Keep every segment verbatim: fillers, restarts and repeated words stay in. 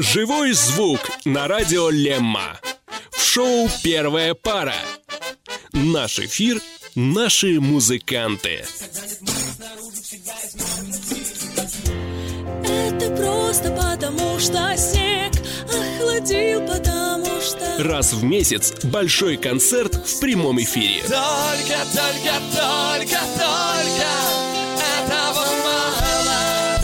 Живой звук на радио Лемма. В шоу «Первая пара». Наш эфир, наши музыканты. Это просто потому, что снег охладил, потому что... Раз в месяц большой концерт в прямом эфире. Только, только, только, только этого мало.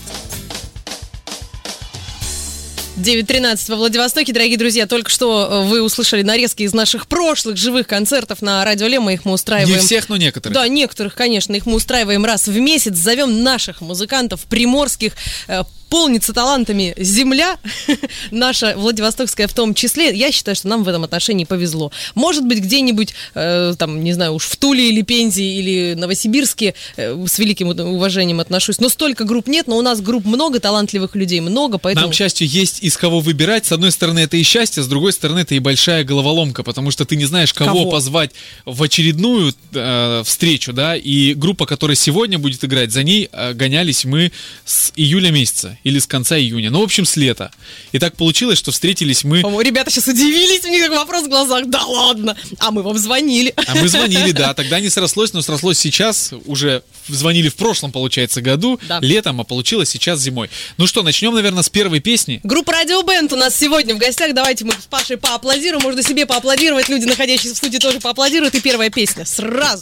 девять тринадцать во Владивостоке. Дорогие друзья, только что вы услышали нарезки из наших прошлых живых концертов на радио Лемма. Их мы устраиваем... Не всех, но некоторых. Да, некоторых, конечно. Их мы устраиваем раз в месяц. Зовем наших музыкантов приморских. Полнится талантами земля, наша Владивостокская в том числе. Я считаю, что нам в этом отношении повезло. Может быть, где-нибудь, э, там, не знаю, уж в Туле или Пензе или Новосибирске э, с великим уважением отношусь. Но столько групп нет, но у нас групп много, талантливых людей много, поэтому... Нам, к счастью, есть из кого выбирать. С одной стороны, это и счастье, с другой стороны, это и большая головоломка, потому что ты не знаешь, кого, кого? позвать в очередную э, встречу, да, и группа, которая сегодня будет играть, за ней э, гонялись мы с июля месяца. Или с конца июня. Ну, в общем, с лета. И так получилось, что встретились мы... По-моему, ребята сейчас удивились, у них как вопрос в глазах. Да ладно! А мы вам звонили. А мы звонили, да. Тогда не срослось, но срослось сейчас. Уже звонили в прошлом, получается, году. Да. Летом, а получилось сейчас зимой. Ну что, начнем, наверное, с первой песни. Группа Radio Band у нас сегодня в гостях. Давайте мы с Пашей поаплодируем. Можно себе поаплодировать. Люди, находящиеся в студии, тоже поаплодируют. И первая песня. Сразу.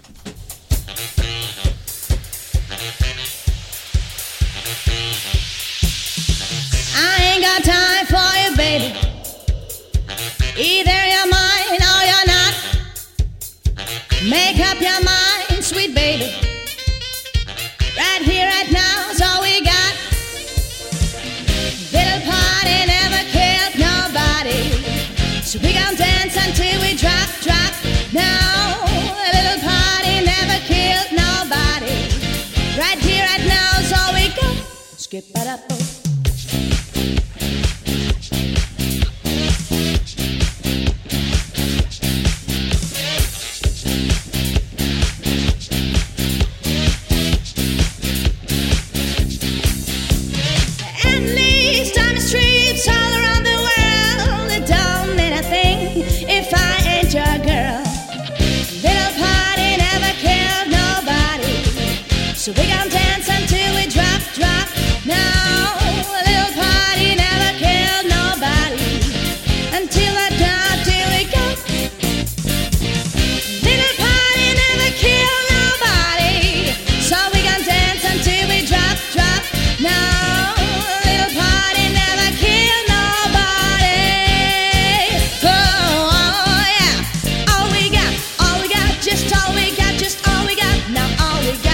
I ain't got time for you, baby. Either you're mine or you're not. Make up your mind, sweet baby. Right here, right now is all we got. Little party never killed nobody, so we gon' dance until we drop, drop. Now, a little party never killed nobody. Right here, right now is all we got. Skip it up. So we gon' dance until we drop, drop. Now, a little party never killed nobody. Until I die, till we go. Little party never killed nobody. So we gon' dance until we drop, drop. Now, a little party never killed nobody. Oh, oh yeah. All we got, all we got, just all we got, just all we got. Now all we got.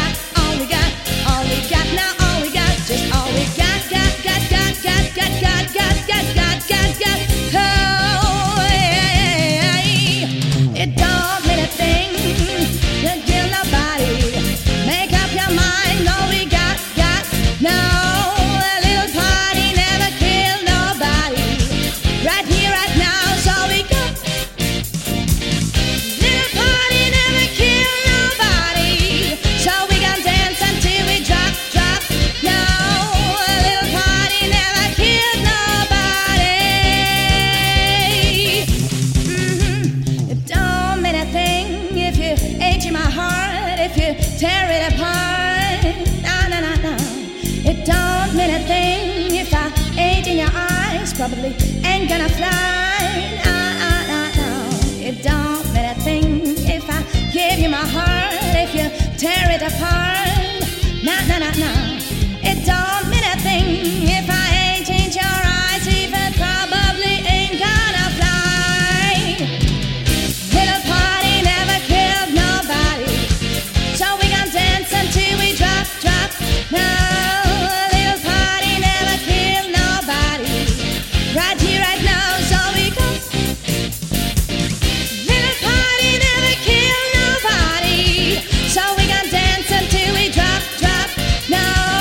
Tear it apart, no, no, no, no. It don't mean a thing if I ain't in your eyes. Probably ain't gonna fly, no, no, no, no. It don't mean a thing if I give you my heart. If you tear it apart, no, no, no, no. It don't mean a thing if I ain't in your eyes. Even probably ain't gonna fly. Little party never killed nobody. So we gon' dance until we drop, drop. No, a little party never killed nobody. Right here, right now, so we go. Little party never killed nobody. So we gon' dance until we drop, drop. No.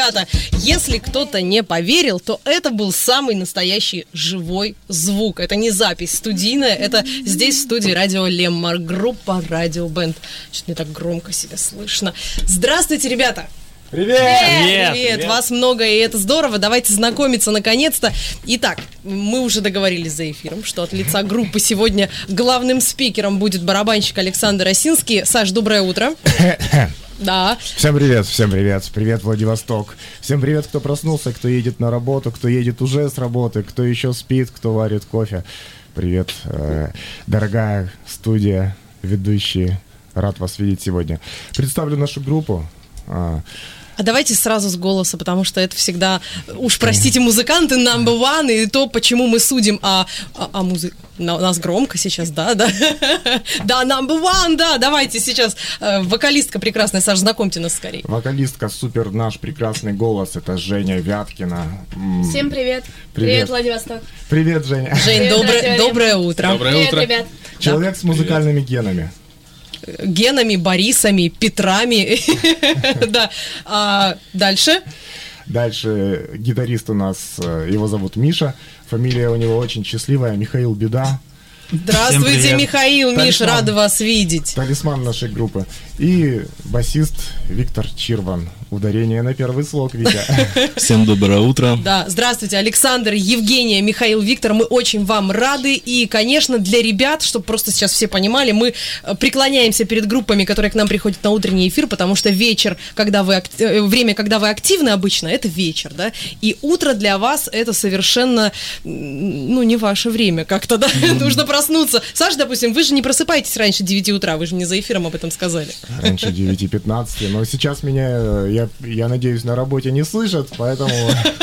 ребята, если кто-то не поверил, то это был самый настоящий живой звук. Это не запись студийная, это здесь в студии радио Лемма, группа Радио Бенд. Что-то не так громко себя слышно. Здравствуйте, ребята! Привет! Привет! Привет! Вас много, и это здорово. Давайте знакомиться наконец-то. Итак, мы уже договорились за эфиром, что от лица группы сегодня главным спикером будет барабанщик Александр Осинский. Саш, доброе утро. Да. Всем привет, всем привет. Привет, Владивосток. Всем привет, кто проснулся, кто едет на работу, кто едет уже с работы, кто еще спит, кто варит кофе. Привет, э, дорогая студия, ведущие. Рад вас видеть сегодня. Представлю нашу группу. А, А давайте сразу с голоса, потому что это всегда, уж простите, музыканты number one, и то, почему мы судим о, о, о музыке. У нас громко сейчас, да, да. Да, number one, да, давайте сейчас. Вокалистка прекрасная, Саш, знакомьте нас скорее. Вокалистка, супер наш прекрасный голос, это Женя Вяткина. Всем привет. Привет, Привет, Владивосток. Привет, Женя. Жень, Привет, доброе, Радио доброе утро. Доброе Привет, утро. ребят. Человек с музыкальными генами. Генами, Борисами, Петрами. Да. А дальше? Дальше гитарист у нас, э, его зовут Миша. Фамилия у него очень счастливая, Михаил Беда. Здравствуйте, Всем привет. Михаил, Миш, Талисман. рада вас видеть. Талисман нашей группы. И басист Виктор Чирван. Ударение на первый слог, Витя. Всем доброе утро. Да, здравствуйте, Александр, Евгения, Михаил, Виктор, мы очень вам рады, и, конечно, для ребят, чтобы просто сейчас все понимали, мы преклоняемся перед группами, которые к нам приходят на утренний эфир, потому что вечер, когда вы, акти- время, когда вы активны обычно, это вечер, да, и утро для вас это совершенно, ну, не ваше время как-то, да, нужно проснуться. Саша, допустим, вы же не просыпаетесь раньше девяти утра, вы же мне за эфиром об этом сказали. Раньше девять пятнадцать, но сейчас меня, я, я надеюсь, на работе не слышат, поэтому...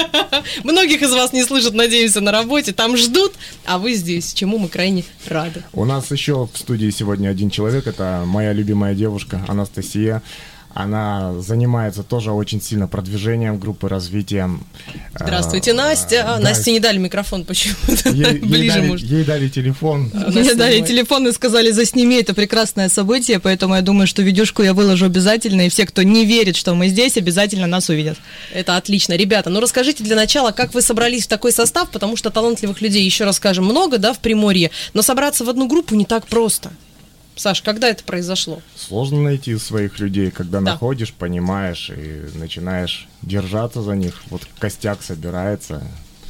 Многих из вас не слышат, надеемся, на работе, там ждут, а вы здесь, чему мы крайне рады. У нас еще в студии сегодня один человек, это моя любимая девушка Анастасия. Она занимается тоже очень сильно продвижением группы, развитием. Здравствуйте, Настя. Да. Насте не дали микрофон почему-то. Ей, ей Ближе, дали, может. ей дали телефон. Мне дали телефон и сказали, засними, это прекрасное событие, поэтому я думаю, что видюшку я выложу обязательно, и все, кто не верит, что мы здесь, обязательно нас увидят. Это отлично. Ребята, ну расскажите для начала, как вы собрались в такой состав, потому что талантливых людей, еще раз скажем, много, да, в Приморье, но собраться в одну группу не так просто. Саш, когда это произошло? Сложно найти своих людей, когда Да. находишь, понимаешь и начинаешь держаться за них. Вот костяк собирается.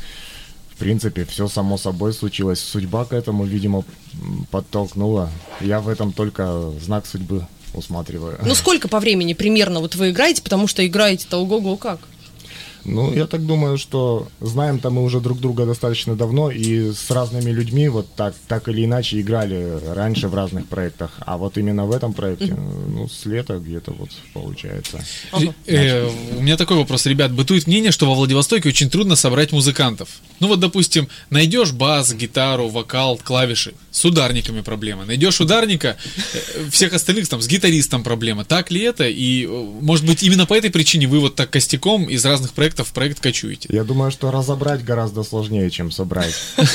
В принципе, все само собой случилось. Судьба к этому, видимо, м, подтолкнула. Я в этом только знак судьбы усматриваю. Ну сколько по времени примерно вот вы играете, потому что играете-то ого-го как? Ну, я так думаю, что знаем-то мы уже друг друга достаточно давно, и с разными людьми вот так, так или иначе играли раньше в разных проектах. А вот именно в этом проекте, ну, с лета где-то вот получается. Ага. Э, у меня такой вопрос, ребят. Бытует мнение, что во Владивостоке очень трудно собрать музыкантов. Ну вот, допустим, найдешь бас, гитару, вокал, клавиши. С ударниками проблема. Найдешь ударника, э, всех остальных там с гитаристом проблема. Так ли это? И, э, может быть, именно по этой причине вы вот так костяком из разных проектов в проект кочуете? Я думаю, что разобрать гораздо сложнее, чем собрать.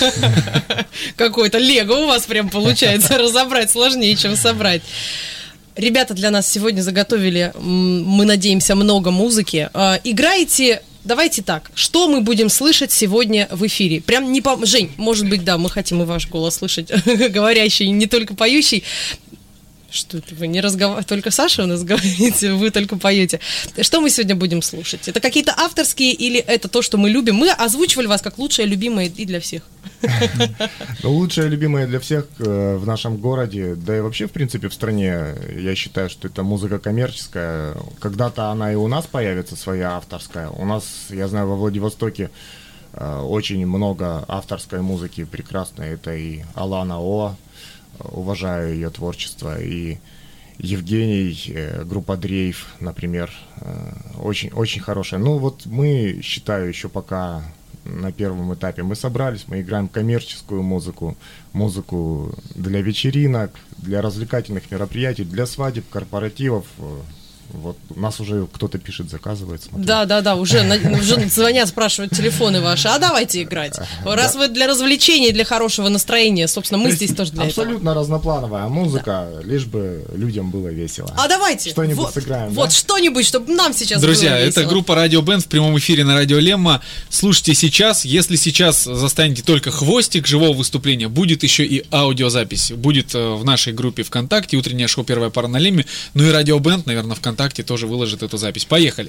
Какой-то лего у вас прям получается, разобрать сложнее, чем собрать. Ребята для нас сегодня заготовили, м, мы надеемся, много музыки. А, Играете, давайте так, что мы будем слышать сегодня в эфире? Прям не по... Жень, может быть, да, мы хотим и ваш голос слышать, говорящий, не только поющий. Что это вы не разговариваете? Только Саша у нас говорите, вы только поете. Что мы сегодня будем слушать? Это какие-то авторские или это то, что мы любим? Мы озвучивали вас как лучшее, любимое и для всех. Ну, лучшее, любимое для всех э, в нашем городе, да и вообще, в принципе, в стране, я считаю, что это музыка коммерческая. Когда-то она и у нас появится, своя авторская. У нас, я знаю, во Владивостоке э, очень много авторской музыки прекрасной. Это и Алана О, уважаю ее творчество, и Евгений, э, группа Дрейф, например, э, очень, очень хорошая. Ну вот мы, считаю, еще пока на первом этапе мы собрались, мы играем коммерческую музыку, музыку для вечеринок, для развлекательных мероприятий, для свадеб, корпоративов. Вот у нас уже кто-то пишет, заказывает. Смотрю. Да, да, да, уже, на- уже звонят, спрашивают телефоны ваши. А давайте играть. Раз вы для развлечения, для хорошего настроения, собственно, мы здесь тоже для этого. Абсолютно разноплановая музыка, лишь бы людям было весело. А давайте. Что-нибудь вот, сыграем, Вот да? что-нибудь, чтобы нам сейчас Друзья, было весело. это группа Радио Бенд в прямом эфире на Радио Лемма. Слушайте сейчас. Если сейчас застанете только хвостик живого выступления, будет еще и аудиозапись. Будет э, в нашей группе ВКонтакте, утреннее шоу «Первая пара» на Лемме. Ну и Радио Бенд, наверное, ВКонтакте тоже выложит эту запись. Поехали.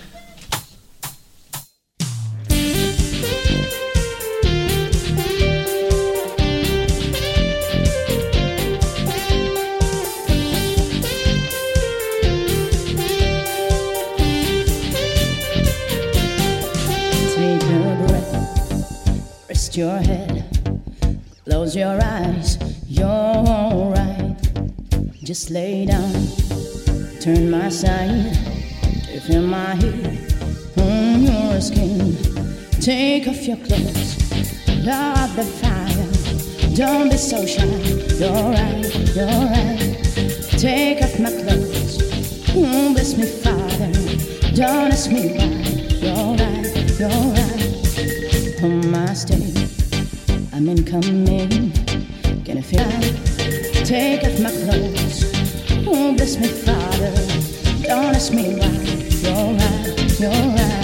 Take a breath, rest your head, close your eyes, you're alright. Just lay down, turn my side, to feel my heat on your skin. Take off your clothes, love the fire, don't be so shy, you're right, you're right. Take off my clothes, oh, bless me, Father, don't ask me why, you're right, you're right. On my stage, I'm incoming, can I feel it? Take off my clothes, oh, bless me, Father, don't ask me why, you're right, you're right.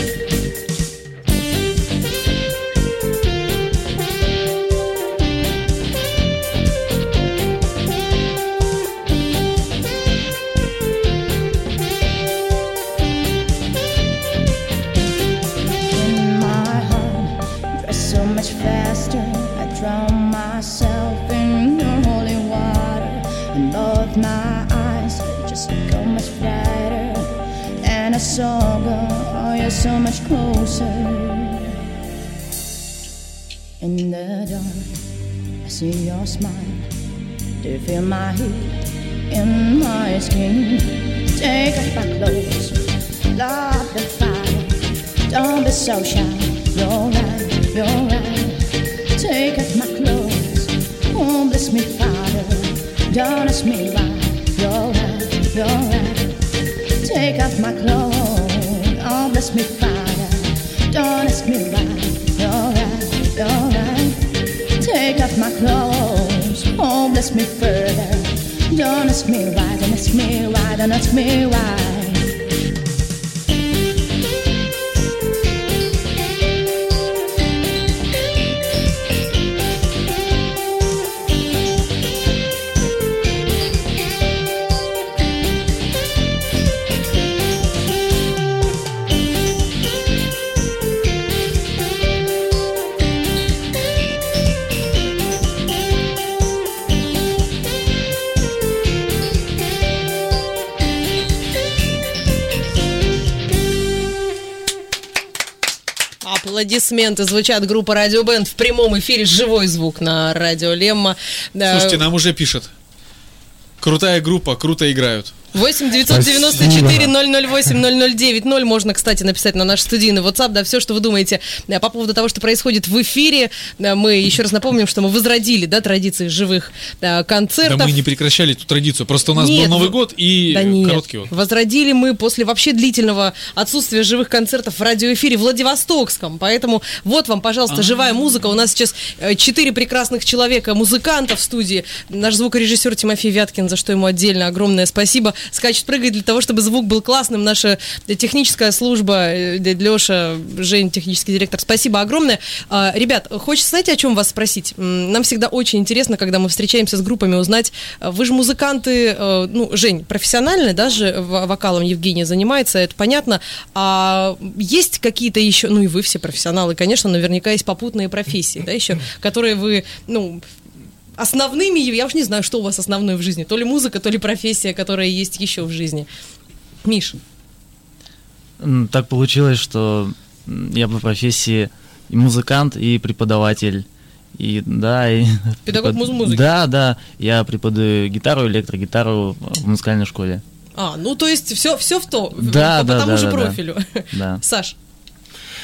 In my heart, dress so much faster, I drown myself in your holy water, and both my eyes just go much brighter, and I saw God, oh, you're so much closer. In the dark, I see your smile, do you feel my heat in my skin? Take off my clothes, love the fire, don't be so shy, you're right, you're right. Take off my clothes, oh, bless me, Father, don't ask me why, you're right, you're right. Take off my clothes, oh, bless me, Father, don't ask me why, you're right, you're right. Take off my clothes, oh, bless me further, don't ask me why, don't ask me why, don't ask me why. Аплодисменты звучат. Группа Радио Бенд в прямом эфире. Живой звук на Радио Лемма. Слушайте, нам уже пишут. Крутая группа, круто играют. восемь девятьсот девяносто четыре ноль ноль восемь ноль ноль девять ноль. Можно, кстати, написать на наш студийный WhatsApp, да, все, что вы думаете по поводу того, что происходит в эфире. Мы еще раз напомним, что мы возродили, да, традиции живых да, концертов. Да мы не прекращали эту традицию, просто у нас нет, был Новый год и да нет. короткий вот. Возродили мы после вообще длительного отсутствия живых концертов в радиоэфире в Владивостокском. Поэтому вот вам, пожалуйста, А-а-а. живая музыка. У нас сейчас четыре прекрасных человека, музыкантов в студии. Наш звукорежиссер Тимофей Вяткин, за что ему отдельно огромное спасибо, скачет, прыгает для того, чтобы звук был классным. Наша техническая служба, Леша, Жень, технический директор, спасибо огромное. Ребят, хочется, знаете, о чем вас спросить? Нам всегда очень интересно, когда мы встречаемся с группами, узнать, вы же музыканты, ну, Жень, профессиональные, даже вокалом Евгения занимается, это понятно. А есть какие-то еще, ну и вы все профессионалы, конечно, наверняка есть попутные профессии, да, еще, которые вы, ну, основными, я уж не знаю, что у вас основное в жизни, то ли музыка, то ли профессия, которая есть еще в жизни. Миш. Так получилось, что я по профессии и музыкант, и преподаватель. И, да, и педагог препод... музыки. Да, да, я преподаю гитару, электрогитару в музыкальной школе. А, ну то есть все, все в то, да, по, да, по тому да, же да, профилю. Да. Саш.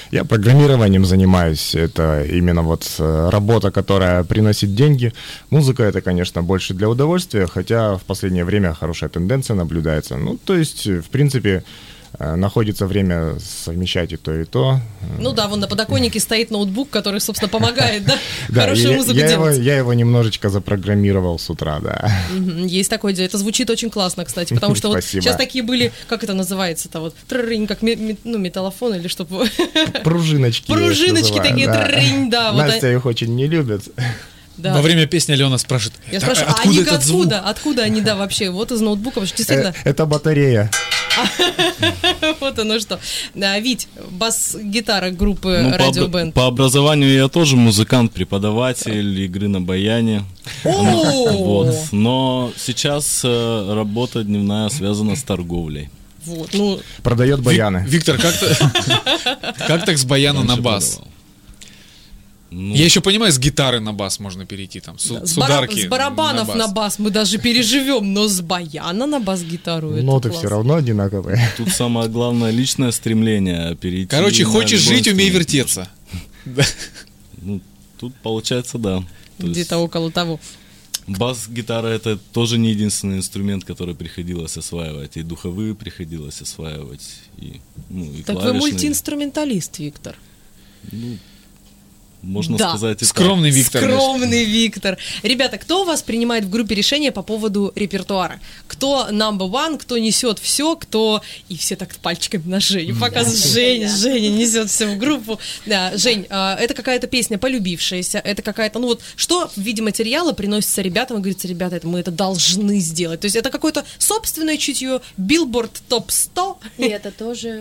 Я программированием занимаюсь. Это именно вот э, работа, которая приносит деньги. Музыка — это, конечно, больше для удовольствия, хотя в последнее время хорошая тенденция наблюдается. Ну, то есть, в принципе, э, находится время совмещать и то, и то. Ну да, вон на подоконнике стоит ноутбук, который, собственно, помогает, да, Да, хорошую я, музыку я его, делать. я его немножечко запрограммировал с утра, да. Мгм, есть такое дело. Это звучит очень классно, кстати, потому что вот Спасибо. сейчас такие были, как это называется-то, вот, трррынь, как ме- ме- ну, металлофон или что. Пружиночки. я их Пружиночки называю, такие, да. трррынь, да, вот Настя их очень не любит. Да. Во время песни Алена спрашивает, Я «А спрашиваю, а откуда они этот звук?» откуда? Откуда они, да, вообще? Вот из ноутбука, потому что действительно, Э, Это батарея. вот оно что. Да, Вить, бас-гитара группы Ну, по, Радио обра- Бенд. по образованию я тоже музыкант, преподаватель игры на баяне. О! Вот. Но сейчас э, работа дневная связана с торговлей. Вот, ну, Продает баяны. Виктор, как, то- как так с баяна на Раньше бас? продавал. Ну, Я еще понимаю, с гитары на бас можно перейти, там, с, с, с бара- ударки с барабанов на бас. бас. бас мы даже переживем, но с баяна на бас-гитару это Ноты класс. все равно одинаковые. Тут самое главное личное стремление перейти. Короче, на хочешь любой жить, умей инструмент. вертеться. Да. Ну, тут получается, да. То есть Где-то около того. бас-гитара — это тоже не единственный инструмент, который приходилось осваивать. И духовые приходилось осваивать, и, ну, и Так вы клавишные. мультиинструменталист, Виктор. Ну, можно Да. сказать и так. Скромный Виктор. Скромный Виктор. Ребята, кто у вас принимает в группе решения по поводу репертуара? Кто number one, кто несет все, кто... И все так пальчиками на Женю показывают. Женя, Женя несет все в группу. Да, Жень, а, это какая-то песня полюбившаяся, это какая-то... Ну вот, что в виде материала приносится ребятам и говорится, ребята, это, мы это должны сделать? То есть это какое-то собственное чутье, Billboard топ сто? И это тоже...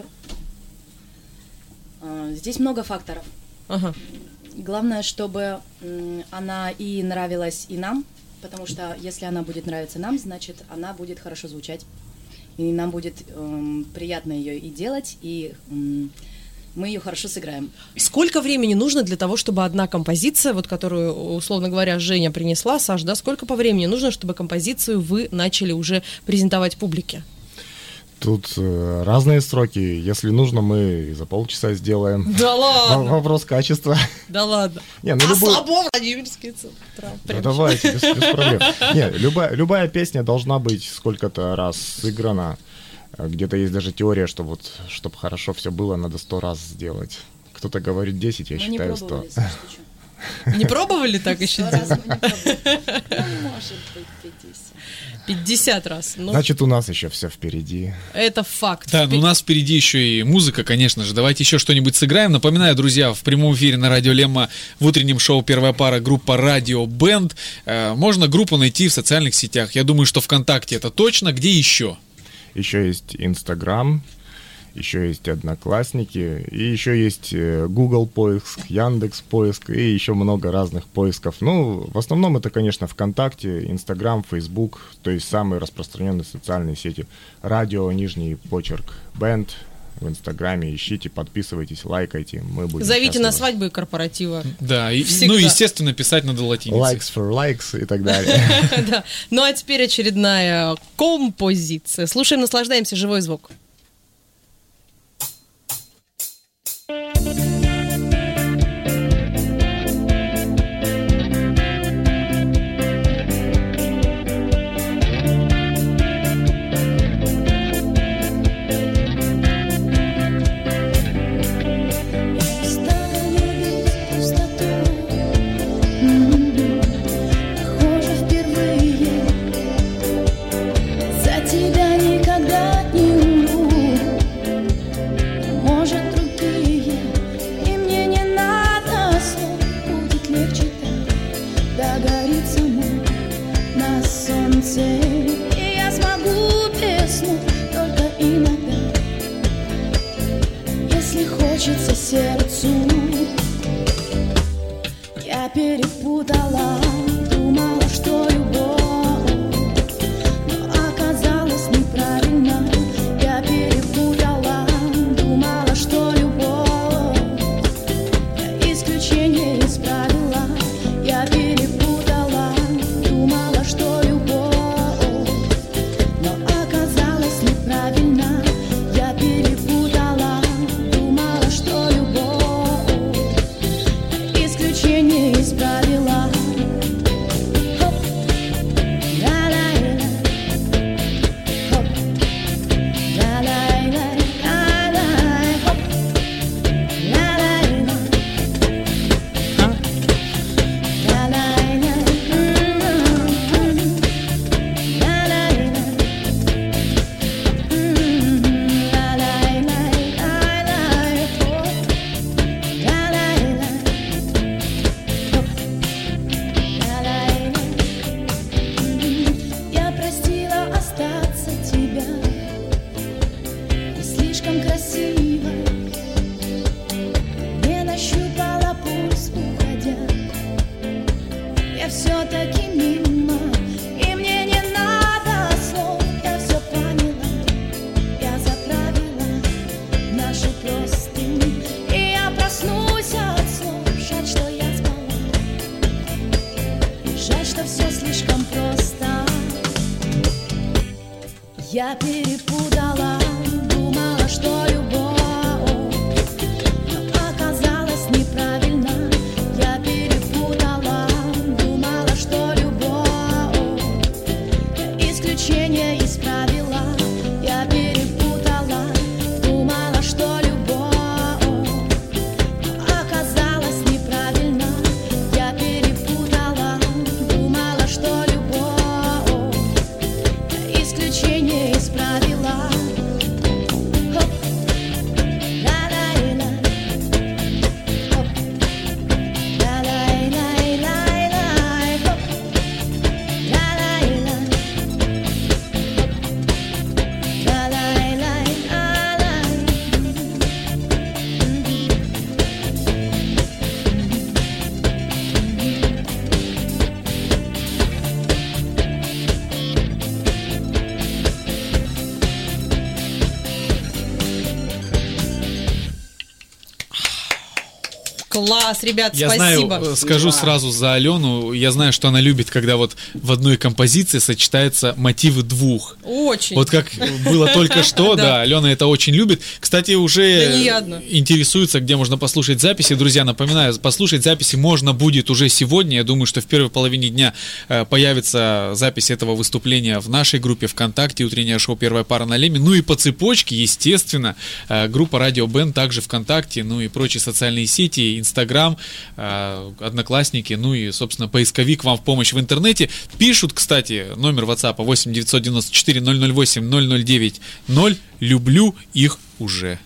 а, Здесь много факторов. Ага. Главное, чтобы м, она и нравилась и нам, потому что если она будет нравиться нам, значит, она будет хорошо звучать. И нам будет эм, приятно ее и делать, и м, мы ее хорошо сыграем. Сколько времени нужно для того, чтобы одна композиция, вот которую, условно говоря, Женя принесла, Саш, да, сколько по времени нужно, чтобы композицию вы начали уже презентовать публике? Тут э, разные сроки. Если нужно, мы и за полчаса сделаем. Да Во- ладно, Вопрос качества. да ладно. Не, ну А любой- слабо Владимирский централ. Да Прям давайте, без, без проблем. Не, любая, любая песня должна быть сколько-то раз сыграна. Э, Где-то есть даже теория, что вот, чтобы хорошо все было, надо сто раз сделать. Кто-то говорит десять, я Мы не считаю пробовали, сто. Саш, ты чё? Не пробовали так еще Сто делать? раз мы не пробовали. Ну, может быть, пятьдесят. пятьдесят раз. Ну, Значит, у нас еще все впереди. это факт. Да, но у нас впереди еще и музыка, конечно же. Давайте еще что-нибудь сыграем. Напоминаю, друзья, в прямом эфире на Радио Лемма в утреннем шоу «Первая пара» группа «Радио Бенд». Э, Можно группу найти в социальных сетях. Я думаю, что ВКонтакте это точно. Где еще? Еще есть Инстаграм, еще есть Одноклассники, и еще есть э, Google поиск, Яндекс поиск, и еще много разных поисков. Ну, в основном это, конечно, ВКонтакте, Инстаграм, Фейсбук, то есть самые распространенные социальные сети. Радио, нижний почерк, Бенд в Инстаграме, ищите, подписывайтесь, лайкайте, мы будем Зовите на счастливы. свадьбы и корпоративы. Да, и, Всегда. ну, естественно, писать надо латиницей. Likes for likes и так далее. Да. Ну а теперь очередная композиция. Слушаем, наслаждаемся, живой звук. Похоже, впервые за тебя никогда не умру. Может, другие, и мне не надо слов. Будет легче так, догорит само на солнце. И я смогу без слов, только иногда, если хочется сердцу. Я перепутала, думала, что любовь, но оказалось неправильно. Я перепутала, думала, что любовь, я исключение из правила. Я перепутала, думала, что любовь, но оказалось неправильно. Я перепутала, думала, что любовь. слишком просто. Я перепутала, думала, что любовь, но оказалось неправильно. Я перепутала, думала, что любовь, я исключение из правила. Я перепутала, думала, что любовь, но оказалось неправильно. Я перепутала, думала, что любовь, я исключение из правила. Хоп. Ла-лай-ла. Хоп. Ла-лай-лай-лай-лай. Хоп. Ла-лай-ла. Класс, ребят, Я спасибо. знаю, скажу сразу за Алену, я знаю, что она любит, когда вот в одной композиции сочетаются мотивы двух. Очень. Вот как было только что, да, Алена это очень любит. Кстати, уже Да не я одна. интересуется, где можно послушать записи. Друзья, напоминаю, послушать записи можно будет уже сегодня. Я думаю, что в первой половине дня э, появится запись этого выступления в нашей группе ВКонтакте, утреннее шоу «Первая пара» на Леме. Ну и по цепочке, естественно, э, группа Радио Бен также ВКонтакте, ну и прочие социальные сети, Инстаграм, э, Одноклассники, ну и, собственно, поисковик вам в помощь в интернете. Пишут, кстати, номер WhatsApp восемь девятьсот девяносто четыре ноль ноль восемь ноль ноль девять ноль. Люблю их уже.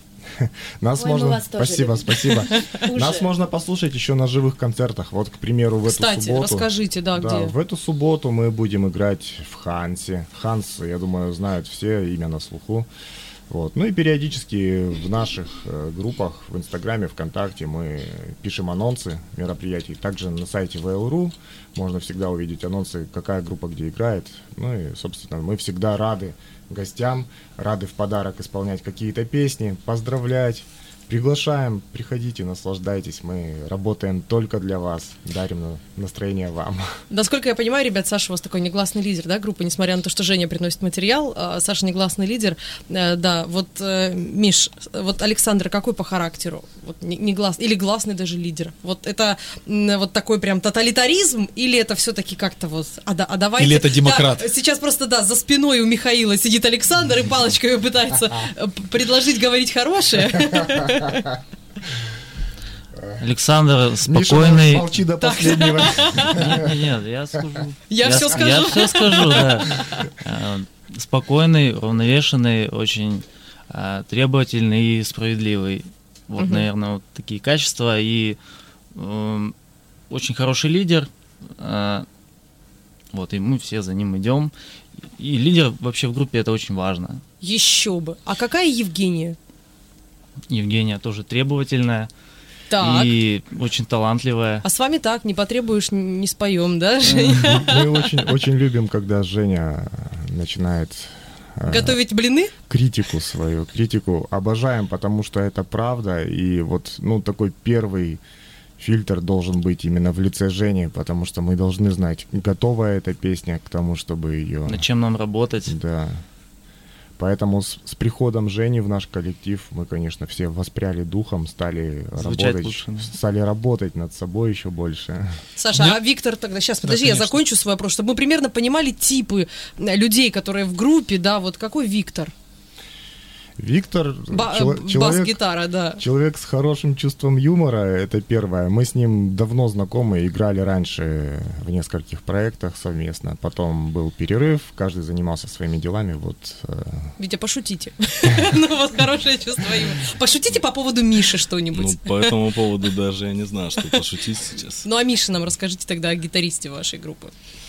Нас Ой, мы можно... вас тоже Спасибо, любим. спасибо. Уже. Нас можно послушать еще на живых концертах. Вот, к примеру, в эту Кстати, субботу... расскажите, да, где? В эту субботу мы будем играть в Хансе. Ханс, я думаю, знают все, имя на слуху. Вот. Ну и периодически в наших э, группах, в Инстаграме, ВКонтакте мы пишем анонсы мероприятий. Также на сайте вэ эл точка ру можно всегда увидеть анонсы, какая группа где играет. Ну и, собственно, мы всегда рады гостям, рады в подарок исполнять какие-то песни, поздравлять. Приглашаем, приходите, наслаждайтесь. Мы работаем только для вас, дарим настроение вам. Насколько я понимаю, ребят, Саша у вас такой негласный лидер, да, группы, несмотря на то, что Женя приносит материал, а Саша негласный лидер. Э, да, вот, э, Миш, вот Александр какой по характеру? Вот негласный, или гласный даже лидер? Вот это м, вот такой прям тоталитаризм, или это все-таки как-то вот, а, да, а давайте... Или это демократ? Да, сейчас просто, да, за спиной у Михаила сидит Александр и палочкой пытается э, предложить говорить хорошее. Александр Миша, спокойный. молчи до последнего. Нет, нет, я скажу. Я всё с- скажу. Я все скажу, да. Э, Спокойный, уравновешенный, очень э, требовательный и справедливый. Вот, Мгм. наверное, вот такие качества. И э, очень хороший лидер. Э, Вот, и мы все за ним идем. И лидер вообще в группе это очень важно. Еще бы. А какая Евгения? Евгения тоже требовательная Так. и очень талантливая. А с вами так, не потребуешь, не споем, да, Женя? Мы очень, очень любим, когда Женя начинает э, Готовить блины? критику свою, критику обожаем, потому что это правда, и вот, ну, такой первый фильтр должен быть именно в лице Жени, потому что мы должны знать, готова эта песня к тому, чтобы ее... Над чем нам работать. Да. Поэтому с, с приходом Жени в наш коллектив мы, конечно, все воспряли духом, стали Звучать работать, лучше, да. стали работать над собой еще больше. Саша, Да. а Виктор тогда, сейчас, Да, подожди, я конечно. закончу свой вопрос, чтобы мы примерно понимали типы э, людей, которые в группе, да, вот какой Виктор? Виктор, Ба- чело- э, человек, Бас-гитара, да. человек с хорошим чувством юмора, это первое. Мы с ним давно знакомы, играли раньше в нескольких проектах совместно. Потом был перерыв, каждый занимался своими делами. Вот, э, Витя, пошутите. Ну, у вас хорошее чувство юмора. Пошутите по поводу Миши Ну, что-нибудь. по этому поводу даже я не знаю, что пошутить сейчас. Ну, а Мише нам расскажите тогда о гитаристе вашей группы.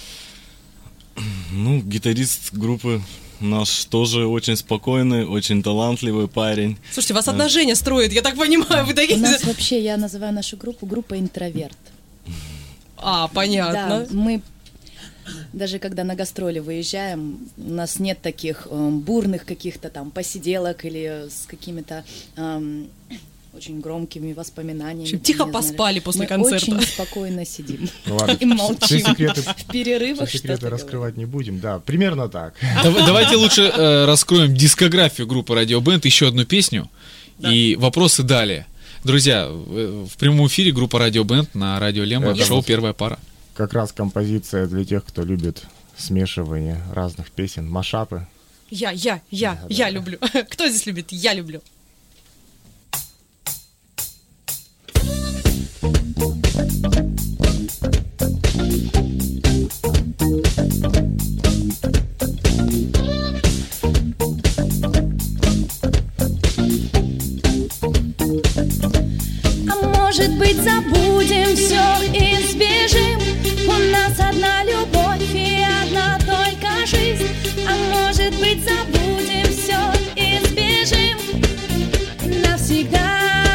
Ну, гитарист группы наш тоже очень спокойный, очень талантливый парень. Слушайте, вас одна Женя строит, я так понимаю, вы такие... У нас вообще, я называю нашу группу группа интроверт. А, понятно. Да, мы даже когда на гастроли выезжаем, у нас нет таких эм, бурных каких-то там посиделок или с какими-то эм, очень громкими воспоминаниями. Чтоб тихо Не знаю. поспали после Мы концерта. очень спокойно сидим Ну ладно, и молчим. все секреты, В перерывах все секреты что-то раскрывать не будем. Да, примерно так. Дав- Давайте лучше э, раскроем дискографию группы Radio Band, еще одну песню, и вопросы далее. Друзья, в в прямом эфире группа Radio Band на радио Лемма, Это шоу вот «Первая пара». Как раз композиция для тех, кто любит смешивание разных песен, машапы. Я, я, я, я люблю. Кто здесь любит? Я люблю. А может быть, забудем все и сбежим? У нас одна любовь и одна только жизнь. А может быть, забудем все и сбежим навсегда.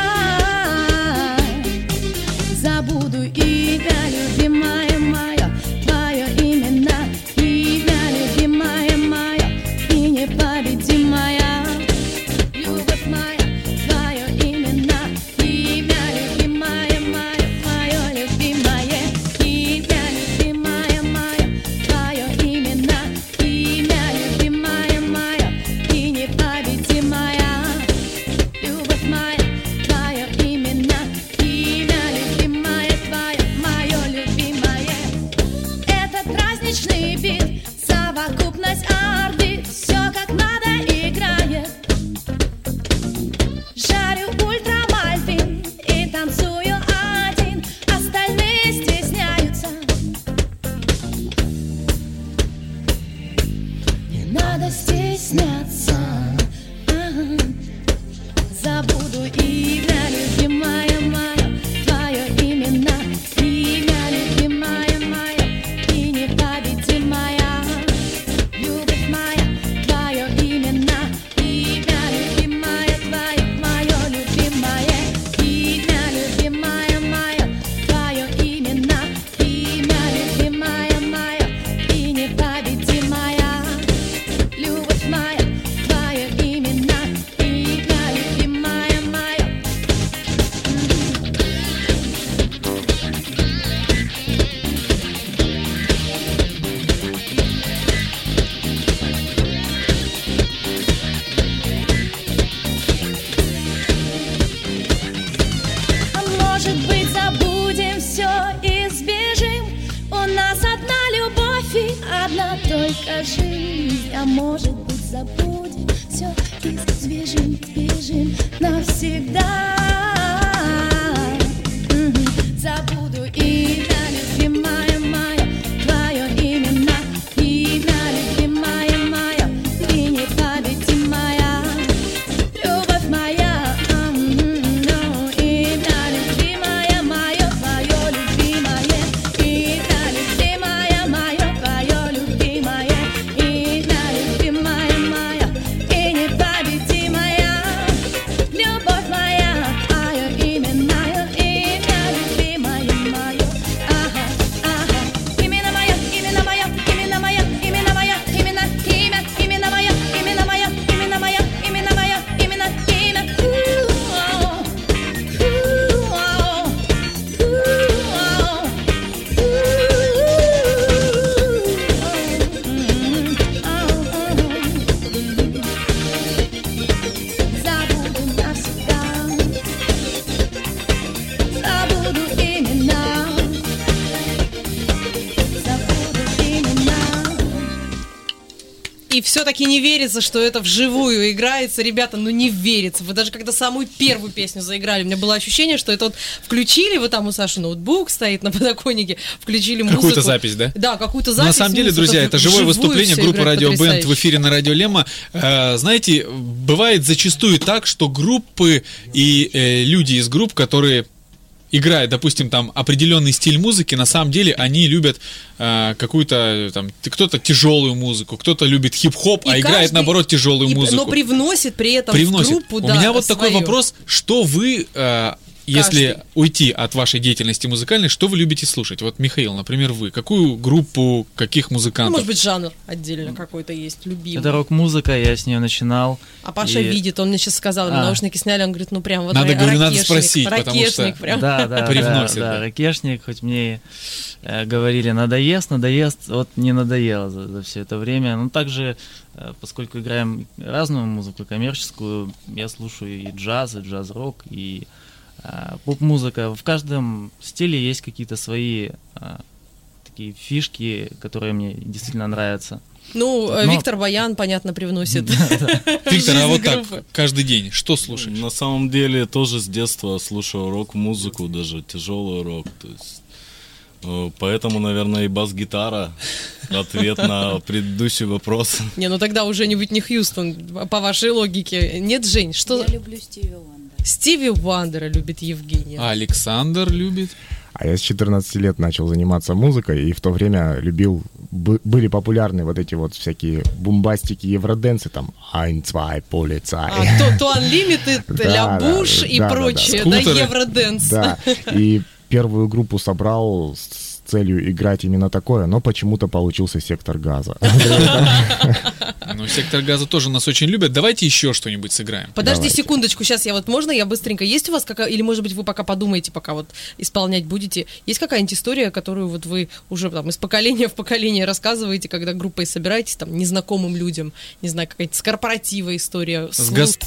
Забуду имя, любимая моя, твое имя, имя, любимая моя, и непобедимая. Любовь моя, твое имя, имя, любимая моя, твое любимое, имя, любимая моя, твое имя, имя, любимая моя, и непобедимая. Любовь моя, твое имя, имя, любимая твоя, мое любимое. Этот праздничный бит, совокупность орды, все как надо играет. Жарю ультрамальтин и танцую один, остальные стесняются. Не надо стесняться. Ага. Забуду имя, любимая моя, твое имя, имя, любимая моя, и непобедимая. Любовь моя, твое имя, имя, любимая твоя, мое любимое, имя, любимая моя, твое имя, имя, любимая моя, и непобедимая. Любовь моя, твое имя, имя, любимая моя. А может быть, забудем все и сбежим? У нас одна любовь и одна только жизнь. А может быть, забудем все и сбежим, бежим навсегда. Мгм. Забуду имя, любимая моя, твое имя, имя, любимая моя, и непобедимая. Любовь моя, м, ну, имя, любимая моя, твое любимое, имя, любимая моя, твое любимое, имя, любимая моя, и непобедимая. Любовь моя, твое имя, имя, любимое мое. Ага, ага. Именно мое, именно мое, именно мое, именно мое, именно имя, именно мое, именно мое, именно мое, именно мое, именно имя. У-о, у-о, забуду навсегда, забуду имена, забуду имена. И все-таки не верится, что это вживую играется. Ребята, ну не верится. Вы даже когда самую первую песню заиграли, у меня было ощущение, что это вот включили, вот там у Саши ноутбук стоит на подоконнике, включили музыку. Какую-то запись, да? Да, какую-то Но запись. на самом деле, ну, друзья, это живое вживую выступление всё группы играть Radio Band потрясающе. в эфире на радио Лемма. Э, знаете, бывает зачастую так, что группы и э, люди из групп, которые играют, допустим, там определенный стиль музыки, на самом деле они любят э, какую-то там т- кто-то тяжелую музыку, кто-то любит хип-хоп, И а играет каждый- наоборот тяжелую и- музыку. Но привносит при этом Привносит. в группу, У да, меня вот такой своё. вопрос: что вы э, если Каждый. уйти от вашей деятельности музыкальной, что вы любите слушать? Вот, Михаил, например, вы. Какую группу, каких Ну, музыкантов? может быть, жанр отдельно какой-то есть, любимый. Это рок-музыка, я с нее начинал. А Паша И- видит, он мне сейчас сказал, мы А. наушники сняли, он говорит, ну прям вот Надо, ра- говорю, надо ракешник, спросить, потому что- ракешник прям. Да, да, Привносит, да, да. да, ракешник, хоть мне э, говорили, надоест, надоест, вот не надоело за, за все это время. Ну, также, э, поскольку играем разную музыку, коммерческую, я слушаю и джаз, и джаз-рок, и э, поп-музыка. В каждом стиле есть какие-то свои э, такие фишки, которые мне действительно нравятся. Ну, э, Но- Виктор Баян, понятно, привносит. Виктор, а вот так, группы. каждый день, что слушаешь? На самом деле тоже с детства слушаю рок-музыку, даже тяжелый рок. То есть, э, поэтому, наверное, и бас-гитара ответ на предыдущий вопрос. Не, ну тогда уже не Уитни Хьюстон, по вашей логике. Нет, Жень, что... Я люблю Стиви Уандера. Стиви Уандера любит Евгения. А Александр любит? А я с четырнадцати лет начал заниматься музыкой, и в то время любил, бы- были популярны вот эти вот всякие бумбастики, евроденсы, там, ein, zwei, полицай. А, то, то Unlimited, Да, Ля да, Буш и да, да, да. прочее, да, Скутеры. Евроденс. Да, и первую группу собрал с целью играть именно такое, но почему-то получился «Сектор газа». Ну, «Сектор газа» тоже нас очень любят. Давайте еще что-нибудь сыграем. Подожди Давайте. секундочку, сейчас я вот, можно я быстренько, есть у вас какая, или может быть вы пока подумаете, пока вот исполнять будете, есть какая-нибудь история, которую вот вы уже там из поколения в поколение рассказываете, когда группой собираетесь, там, незнакомым людям, не знаю, какая-то с корпоратива история. С с гас-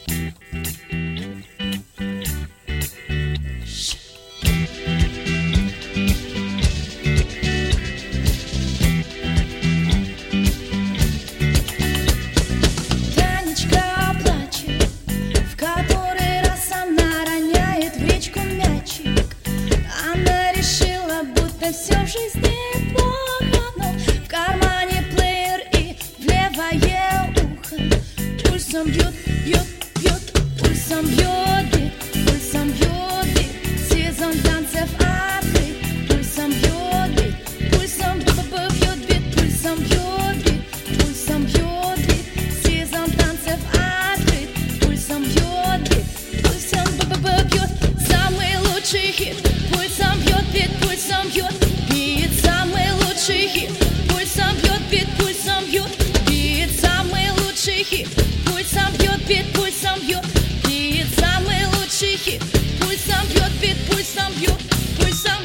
Танечка плачет, в который раз она роняет в речку мячик. Она решила, будто все в жизни плохо, но в кармане плеер и в левое ухо пульсом бьет, бьет, бьет, пульсом бьет, бит, пульсом бьет, бит. Сезон танцев открыт, пульсом бьет, бит, пульсом бьет, бит, пульсом бьет, бит, пульсом бьет, бит. Сезон танцев открыт, пульсом бьет, бит, пульсом бьет. Самый лучший хит, пульсом бьет, бит, пульсом бьет, бит. Самый лучший хит, пульсом бьет, бит, пульсом бьет, бит. Самый лучший хит, пульсом бьет, бит, пульсом бьет, бит. Самый лучший хит, пульсом бьет, бит, пульсом бьет, пульсом.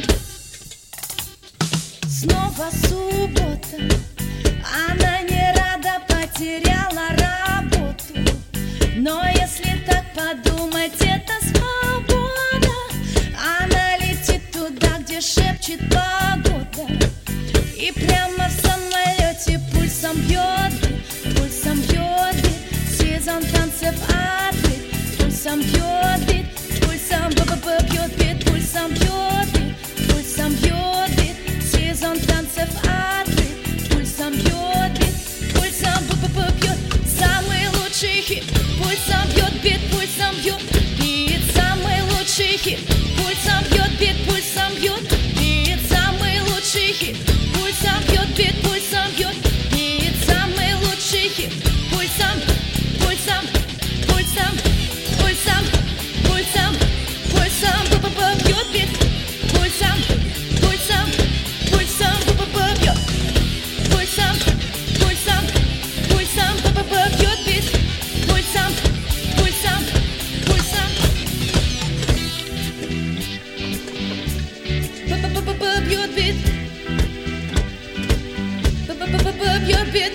Снова суббота, она не рада, потеряла работу. Но если так подумать, это свобода. Она летит туда, где шепчет погода. И прямо в самолете пульсом бьет, бит, пульсом бьет, бит. Сезон танцев открыт, пульсом бьет, бит, пульсом бьет, бит, пульсом бьет, бит, пульсом бьет, бит. Сезон танцев открыт, пульсом бьет, бит, пульсом бьет. Самый лучший хит, пульсом бьет, бит, пульсом бьет, бит. Самый лучший хит, пульсом бьет, бит, пульсом бьет, бит. Самый лучший хит, пульсом бьет, бит, пульсом бьет, бит. Самый лучший хит, пульсом, пульсом, пульсом, пульсом, пульсом, пульсом бьет, бит, пульсом, пульсом, пульсом бьет, пульсом, пульсом, пульсом бьет, бит, пульсом, пульсом, пульсом. Бьет бит, бьет бит.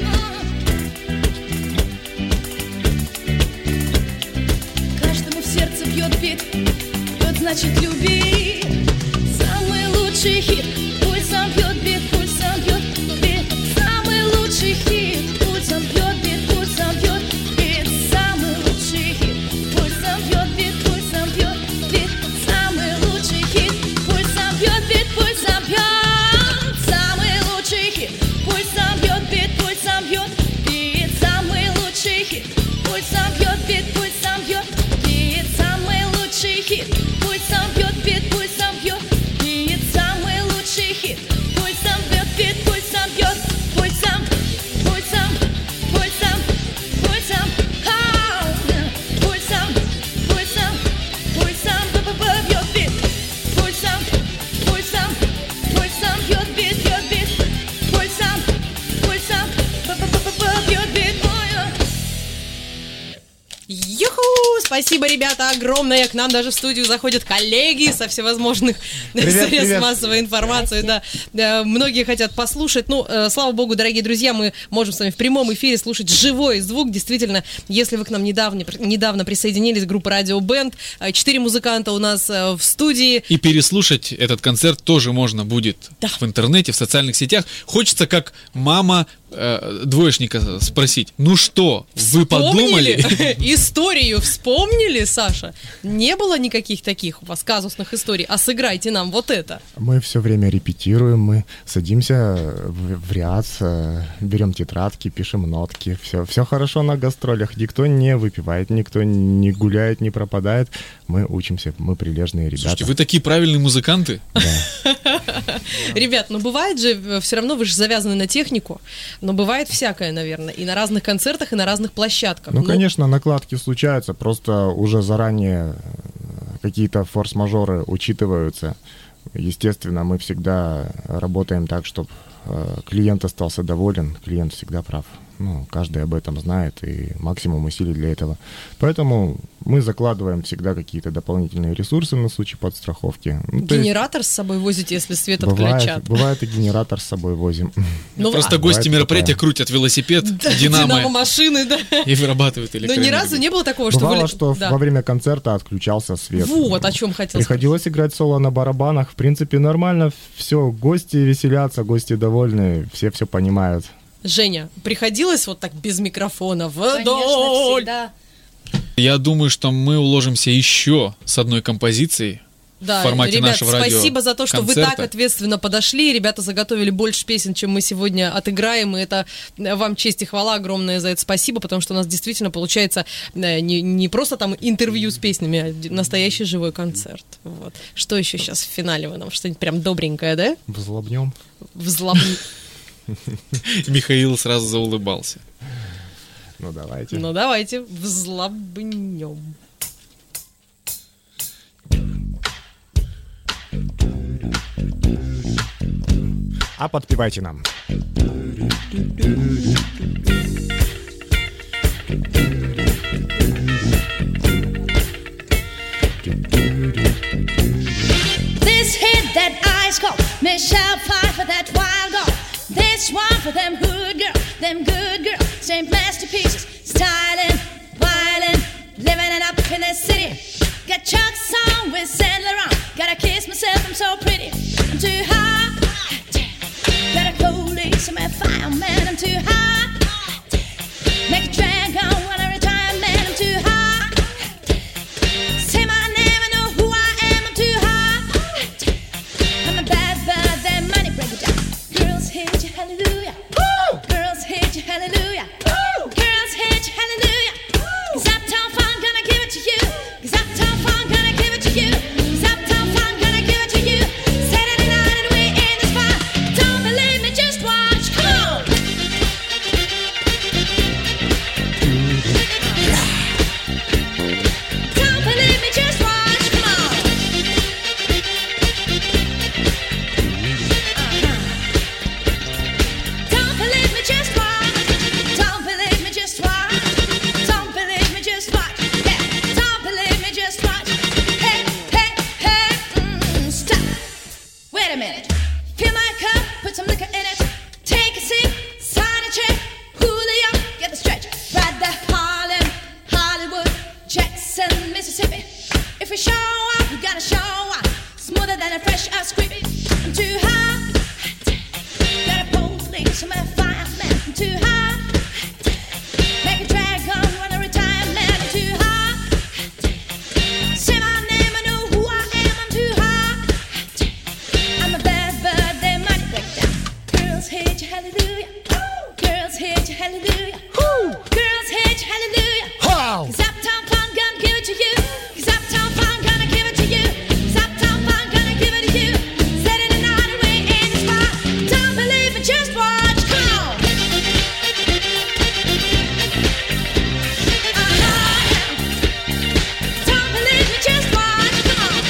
Каждому в сердце бьет бит, бьет, значит люби. Самый лучший хит, пульсом бьет бит, пульсом бьет бит. Самый лучший хит, пульсом бьет бит, пульсом бьет бит. Самый лучший хит, пульсом бьет бит, пульсом бьет бит. Самый лучший хит, пульсом бьет бит, пульсом бьет. Самый лучший хит, пульсом бьет бит, пульсом бьет бит. Самый лучший хит, пульсом бьет бит, пульсом бьет бит. Самый лучший хит, пульсом бьет бит, Спасибо, ребята, огромное. К нам даже в студию заходят коллеги со всевозможных Привет, средств привет. массовой информации. Да. Да, многие хотят послушать. Ну, э, слава богу, дорогие друзья, мы можем с вами в прямом эфире слушать живой звук. Действительно, если вы к нам недавно, недавно присоединились, группа Радио Бенд, э, четыре музыканта у нас э, в студии. И переслушать этот концерт тоже можно будет Да. в интернете, в социальных сетях. Хочется, как мама э, двоечника, спросить: ну что, вы подумали? Вспомнили? Историю вспомнили, Саша? Не было никаких таких у вас казусных историй? А сыграйте нам вот это. Мы все время репетируем, мы садимся в, в ряд, э, берем тетрадки, пишем нотки. Все, все хорошо на гастролях. Никто не выпивает, никто не гуляет, не пропадает. Мы учимся, мы прилежные ребята. Слушайте, вы такие правильные музыканты. Ребят, ну бывает же, все равно вы же завязаны на технику, но бывает всякое, наверное, и на разных концертах, и на разных площадках. Ну, конечно, накладки случаются, просто уже заранее какие-то форс-мажоры учитываются. Естественно, мы всегда работаем так, чтобы клиент остался доволен, клиент всегда прав. Ну, каждый об этом знает, и максимум усилий для этого. Поэтому мы закладываем всегда какие-то дополнительные ресурсы на случай подстраховки. Ну, то есть Генератор с собой возите, если свет бывает, отключат. бывает и генератор с собой возим. Ну, Просто а, гости бывает мероприятия такое. крутят велосипед, Да, динамо, динамо-машины, да. и вырабатывают Но электроэнергию. ни разу не было такого, что Бывало, вы... что Да. во время концерта отключался свет. Вот, о чем хотел сказать. Приходилось играть соло на барабанах. В принципе, нормально. Все, гости веселятся, гости довольны, все все понимают. Женя, приходилось вот так без микрофона Конечно, вдоль? всегда. Я думаю, что мы уложимся еще с одной композицией Да, в формате ребят, нашего радио спасибо за то, что вы концерта. так ответственно подошли. Ребята заготовили больше песен, чем мы сегодня отыграем, и это э, вам честь и хвала огромное за это спасибо, потому что у нас действительно получается э, не, не просто там интервью с песнями, а д- настоящий живой концерт. Вот. Что еще сейчас в финале вы нам? Что-нибудь прям добренькое, да? Взлобнем. Взлоб... Михаил сразу заулыбался. Ну, давайте. Ну давайте, взлобнем. А подпевайте нам. This hit that ice cold Michelle Pfeiffer, that wild dog. This one for them good girls, them good girls, same masterpieces, styling, wildin', living it up in the city. Got Chuck song with Saint Laurent. Gotta kiss myself, I'm so pretty. I'm too hot. Got a police, I'm a fireman. I'm too hot. Make a drag on when I retire, man. I'm too hot. Say my name, I know who I am. I'm too hot. I'm a bad bird, that money break it down. Girls hit you, hallelujah. Girls hit you, hallelujah. Girls hit you, hallelujah. 'Cause Uptown Fun gonna give it to you. 'Cause Uptown Fun gonna give it to you. 'Cause Uptown Fun gonna give it to you. Saturday night and we in the spot. Don't believe me, just watch. Come on. Don't believe me, just watch. Come on. Don't believe me, just watch. Don't believe me, just watch. Don't believe me, just watch. Yeah. Don't believe me, just watch. Hey, hey, hey, mm, stop. Wait a minute. Fill my cup, put some liquor in it. Take a seat, sign a check. Julio, get the stretch. Ride the Harlem, Hollywood, Jackson, Mississippi. If we show up, we gotta show up. Smoother than a fresh ice cream. I'm too hot. Got a police, I'm a fireman. I'm too hot. Make a drag on when I retire, man. I'm too hot. Say my name, I know who I am. I'm too hot. I'm a bad bird, they might break down. Girls hit you, hallelujah. Girls hit you, hallelujah. Girls hit you, hallelujah. 'Cause Uptown Fun gonna give it to you. 'Cause Uptown Fun gonna give it to you. 'Cause Uptown Fun gonna give it to you. Saturday night and we in the spot. Don't believe me, just watch. Come on. Uh-huh. Don't believe me, just watch. Come on.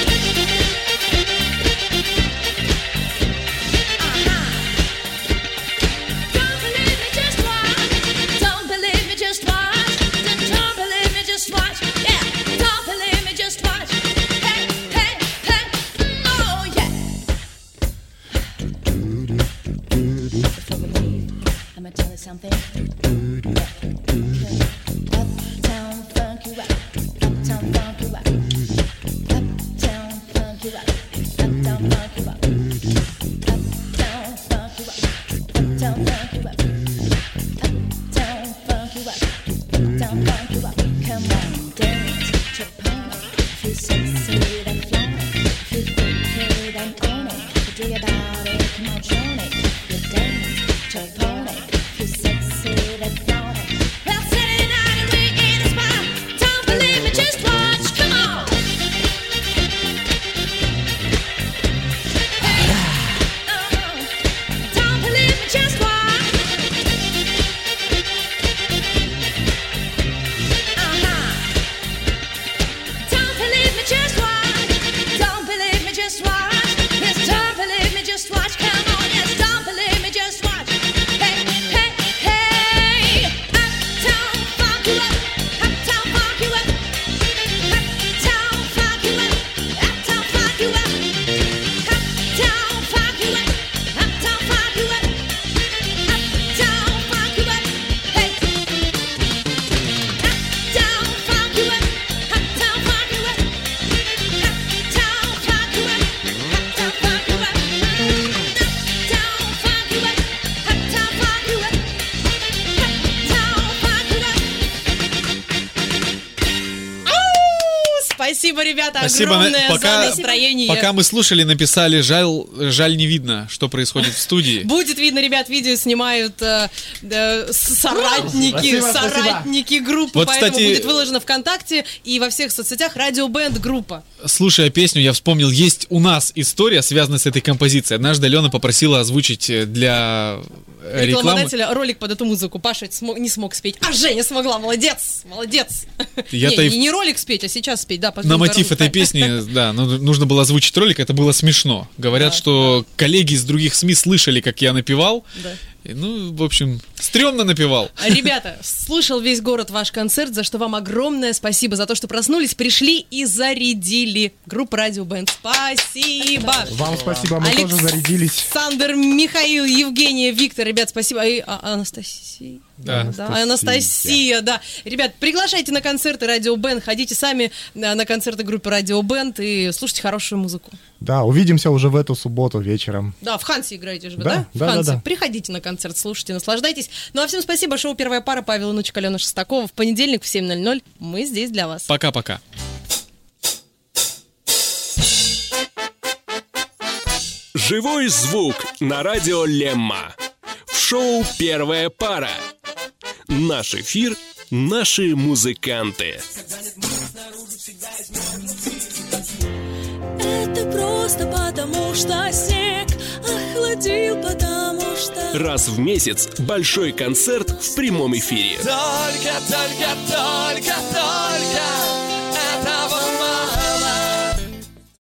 Uh-huh. Don't believe me, just watch. Don't something? Uptown funky rock, uptown funky rock, uptown funky rock, uptown funky rock, uptown funky rock, uptown funky rock, uptown funky rock, uptown funky rock. Come on, dance, Japan, feel sexy and fly, feel wicked and own it, do your body, come on, join it, you dance, Japan, feel sexy and fly. Well, Saturday night and we in the spot, don't believe me, just watch, come on. Uh-huh. Don't believe me, just watch. Uh-huh. Don't believe me, just watch. Don't believe me, just watch. Yes, don't believe me, just watch. Come on, yes, don't believe me, just watch. Hey, hey, hey. Uptown funk you up. Uptown funk you up. Uptown funk you up. Uptown funk you up. Uptown funk you up. Uptown funk you up. Uptown funk you up. Hey. Uptown funk you up. Uptown funk you up. Uptown funk you up. Uptown funk you up. Uptown funk you up. Uptown funk you up. Ау! Спасибо, ребята, Спасибо. огромное Пока- за настроение. Пока мы слушали, написали, жаль, жаль не видно, что происходит в студии. Будет видно, ребят, видео снимают э, э, с- соратники, Спасибо, спасибо. соратники группы, Вот, поэтому кстати- будет выложено ВКонтакте и во всех соцсетях Радио Бенд группа. Слушая песню, я вспомнил, есть у нас история, связанная с этой композицией. Однажды Алена попросила озвучить э, для э, рекламы. Рекламодателя ролик под эту музыку. Паша смо- не смог спеть, а Женя смогла, молодец, молодец. Я-то не, и- не, не ролик спеть, а сейчас спеть, да. На мотив этой песни, да, ну, нужно было озвучить ролик, это было смешно. Говорят, Да, что коллеги из других СМИ слышали, как я напевал. Да. И, ну, в общем, стрёмно напевал. Ребята, слушал весь город ваш концерт, за что вам огромное спасибо, за то, что проснулись, пришли и зарядили. Группа Радио Бенд, спасибо. Вам спасибо, мы тоже зарядились. Александр, Михаил, Евгения, Виктор, ребят, спасибо. И а- Анастасия. Да. Да, Анастасия, да. Ребят, приглашайте на концерты Радио Бенд, ходите сами на, на концерты группы Радио Бенд и слушайте хорошую музыку. Да, увидимся уже в эту субботу вечером. Да, в Хансе играете же вы, Да, да? да, В Хансе. да, да. Приходите на концерт, слушайте, наслаждайтесь. Ну а всем спасибо. Шоу «Первая пара», Павел Инучик, Алена Шестакова. В понедельник в семь ноль ноль мы здесь для вас. Пока-пока. Живой звук на радио Лемма. В шоу «Первая пара». Наш эфир, наши музыканты. Это просто потому, что снег охладил, потому что... Раз в месяц большой концерт в прямом эфире. Только, только, только, только